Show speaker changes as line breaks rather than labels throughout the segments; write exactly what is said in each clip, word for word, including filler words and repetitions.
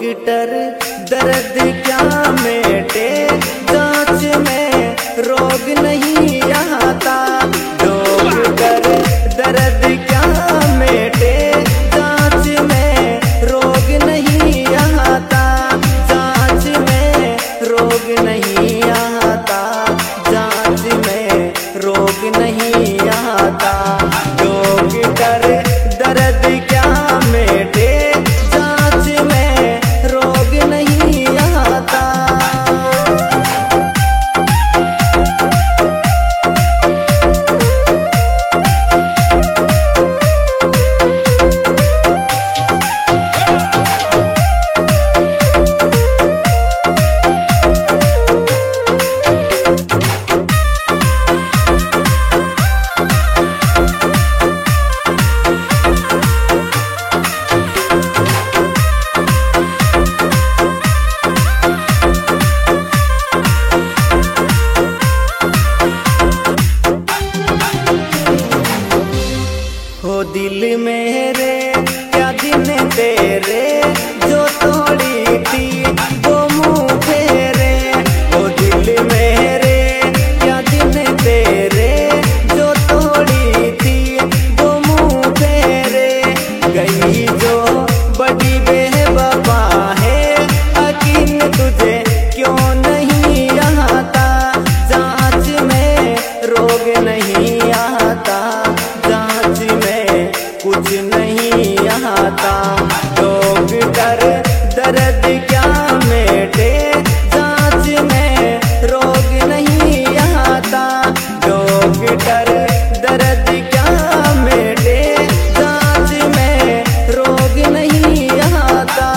Doctor दर्द क्या मेटे, जांच में रोग नहीं आता। डॉक्टर दर्द क्या मेटे, जांच में रोग नहीं आता। जांच में रोग नहीं आता, जांच में रोग नहीं आता। डॉक्टर दर्द क्या मेटे, जांच में रोग नहीं आता। हो दिल मेरे क्या दिन तेरे, जो तोड़ी थी वो मुँह फेरे। हो दिल मेरे क्या दिन तेरे, जो तोड़ी थी वो मुँह फेरे। गई जो बड़ी बेवफा है, यकीन तुझे क्यों नहीं आता। जांच में रोग नहीं आता, जांच में कुछ नहीं आता। डॉक्टर दर्द क्या मेटे, जांच में रोग नहीं आता। डॉक्टर दर्द क्या मेटे, जांच में रोग नहीं आता।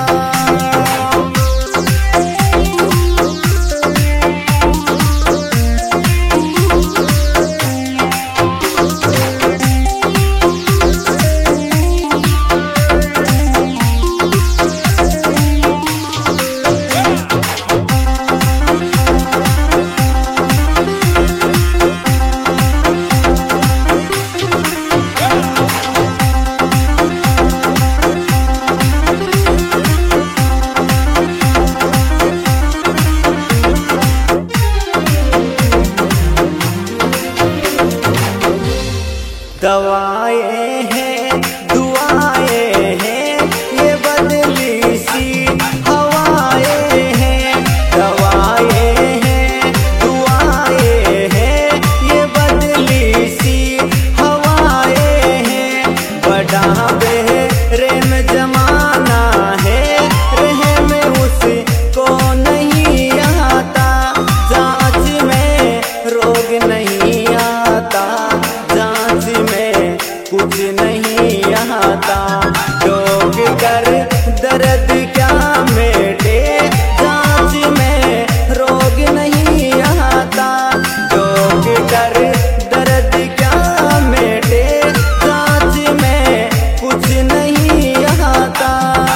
दवाएं हैं दुआएं हैं, ये बदली सी हवाएं हैं। दवाएं हैं दुआएं हैं, ये बदली सी हवाएं हैं। बड़ा बेरहम जमाना है, रहम उसको नहीं आता। जांच में रोग नहीं आता, जांच में कुछ नहीं आता। डॉक्टर दर्द क्या मेटे, जांच में रोग नहीं आता। डॉक्टर दर्द क्या मेटे, जांच में कुछ नहीं आता।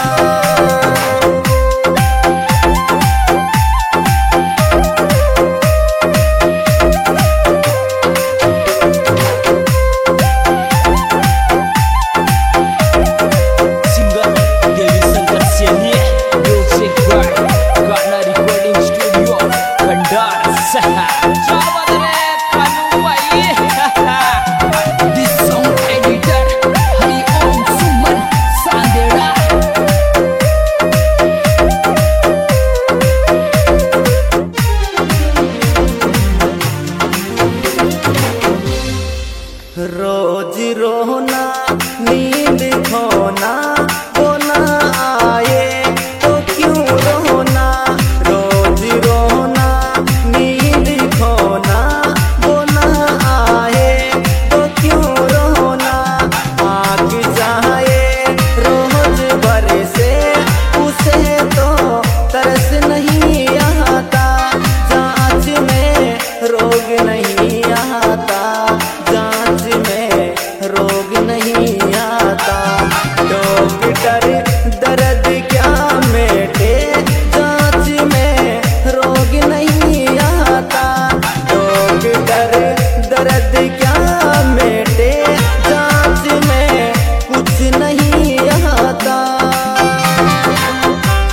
रोज रोना नींद खोना, वो ना आए तो क्यों रोना। रोज रोना नींद खोना, वो ना आए तो क्यों रोना। आग चाहे रोज बरसे, उसे तो तरस नहीं आता। जांच में रोग नहीं आता, जांच में रोग नहीं आता। डॉक्टर दर्द क्या मेटे, जांच में रोग नहीं आता। डॉक्टर दर्द क्या मेटे, जांच में कुछ नहीं आता।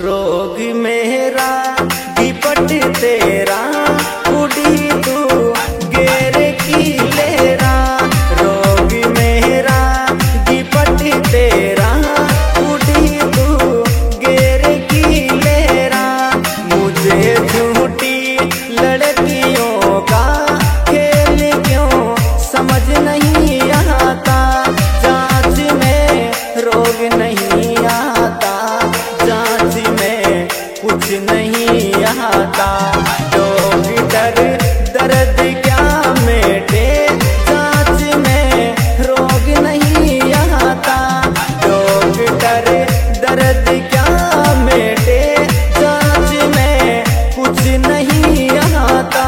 रोग मेरा विपट तेरा उड़ी तू गेर की लेरा। रोग मेरा विपट तेरा उड़ी तू गेर की लेरा। मुझे झूठी लड़कियों का खेल क्यों समझ नहीं आता। जांच में रोग नहीं आता, जांच में कुछ नहीं आता। डॉक्टर दर्द क्या मेटे, जांच में रोग नहीं आता। डॉक्टर दर्द क्या मेटे, जांच में कुछ नहीं आता।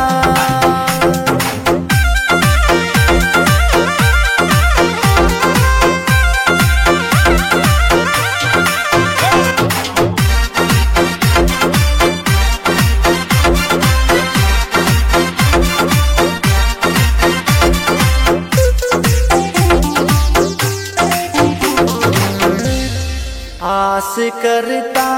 आस करता